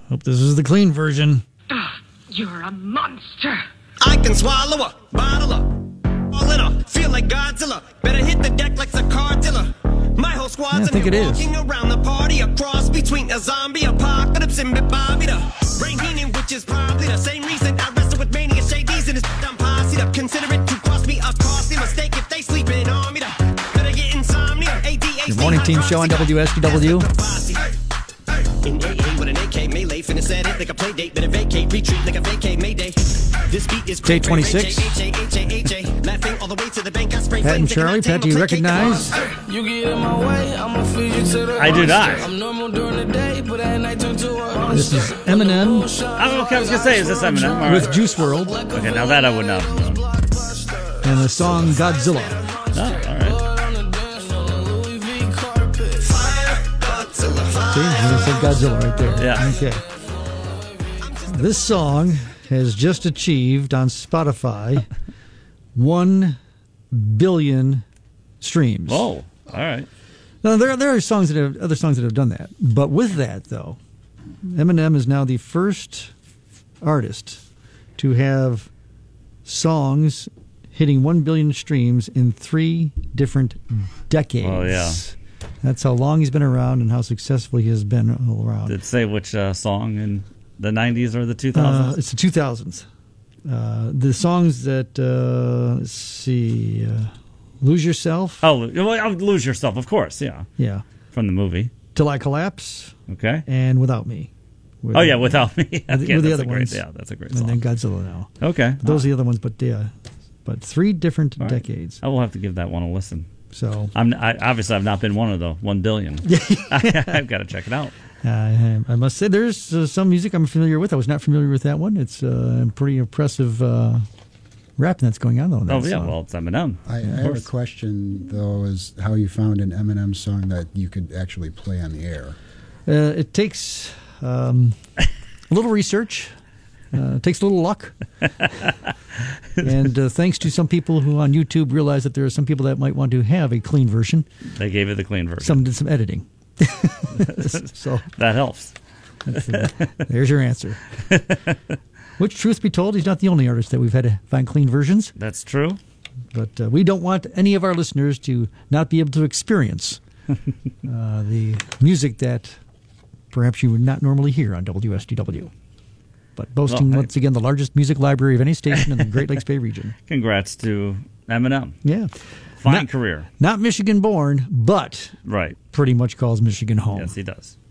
Hope this is the clean version. You're a monster. I can swallow a bottle of all in her. Feel like Godzilla. Better hit the deck like the car dealer. My whole squad's walking around the party, a cross between a zombie apocalypse and Bobby the Rain Heenan, which is probably the same reason I wrestle with Mania Shades and his dumb posse. To consider it to cost me a costly mistake if they sleeping on me. Better get insomnia. Your morning team show on WSTW. In AA with an AK melee, finna set it like a play date, better vacate, retreat like a vacate mayday. This beat is Day 26. Laughing all the way to the bank. I spray Pat and Charlie. Pat, do you recognize? You get in my way, I'ma feed you to the I do not. I'm normal during the day, but at night turn to a This is Eminem Okay, I was going to say, is this Eminem? All right. with Juice WRLD Okay, now that I would know. and the song Godzilla. Oh, all right. See, you said Godzilla right there. Yeah. Okay. This song has just achieved on Spotify 1 billion streams. Whoa. All right. Now there are other songs that have done that, but with that though, Eminem is now the first artist to have songs hitting 1 billion streams in 3 different decades. Oh, yeah. That's how long he's been around and how successful he has been all around. Did it say which song in the 90s or the 2000s? It's the 2000s. The songs that, let's see, Lose Yourself. Oh, well, Lose Yourself, of course, yeah. Yeah. From the movie. Till I Collapse. Okay. And Without Me. Oh, yeah, Without Me. Okay, with the that's other a great, ones. yeah, that's a great And song. then Godzilla now. Okay. Those are the other ones, but 3 different All right. decades. I will have to give that one a listen. So obviously I've not been one of the 1 billion. I've got to check it out. I must say there's some music I'm familiar with. I was not familiar with that one. It's pretty impressive rapping that's going on though. In that song. Well, it's Eminem. I have a question though: is how you found an Eminem song that you could actually play on the air? It takes a little research. It takes a little luck. And thanks to some people who on YouTube realize that there are some people that might want to have a clean version. They gave it the clean version. Some did some editing. So that helps. There's your answer. Which, truth be told, he's not the only artist that we've had to find clean versions. That's true. But we don't want any of our listeners to not be able to experience the music that perhaps you would not normally hear on WSTW. But boasting, once again, the largest music library of any station in the Great Lakes Bay region. Congrats to Eminem. Yeah. Fine career. Not Michigan born, but right. pretty much calls Michigan home. Yes, he does.